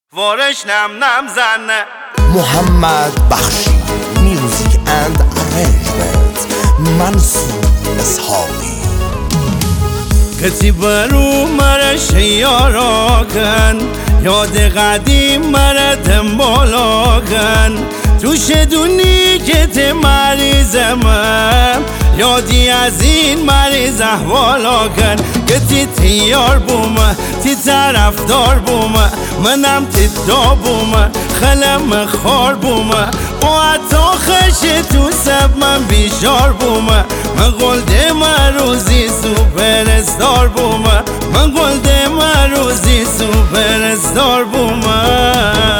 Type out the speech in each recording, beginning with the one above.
وارش نم نم زنه محمد بخشی میوزیک اند ارنجمنت منصور اسحاقی کسی برو مرش یارا کن یاد قدیم مرا دنبالا کن تو شدونی که تی مریضمم یادی از این مریض احوالا کن که تی تیار بومه تی طرفدار بومه منم تی دا بومه خلم خار بومه و حتی خشه تو سب من بیشار بومه من قلده من روزی سوپرستار بومه من قلده من روزی سوپرستار بومه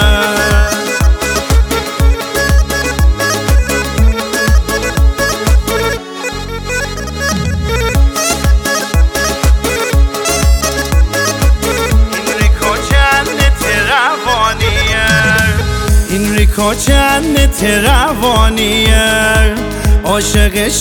این ریکا چند تروانیه عاشقش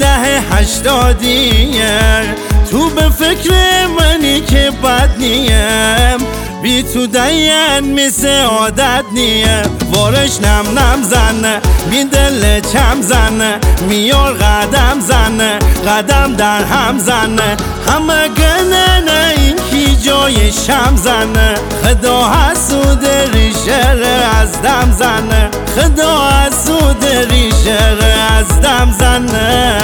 10-80 تو به فکر منی که بد نیم بی تو دین مثل عادت نیه وارش نم نم زنه بی دل کم زنه میار قدم زنه قدم در هم زنه همه گنه این کی جای شم زنه خدا حسود ریشه از دم زنه خدا حسود ریشه از دم زنه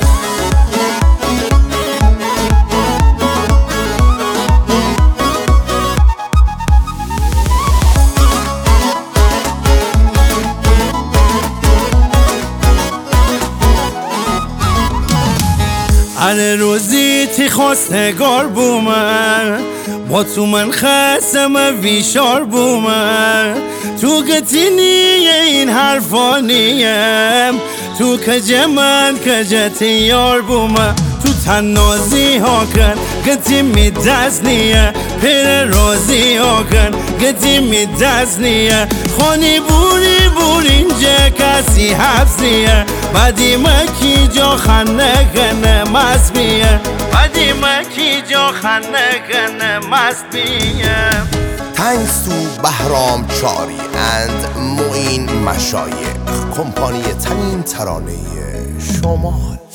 هر روزی تی خواستگار بومه با تو من خسم ویشار بومه تو گتی نیه این حرفا نیم تو کج من کجتی یار بومه تو تنازی ها کن گتی می دست نیه پیر رازی ها کن گتی می دست نیه خانی بوری بور اینجا کسی حبس نیه بدی مکی جا خنه کنه مست بیه بدی مکی جا خنه کنه مست بیه تhanks to بهرام چاری اند معین مشایخ کمپانی تنین ترانه شمال.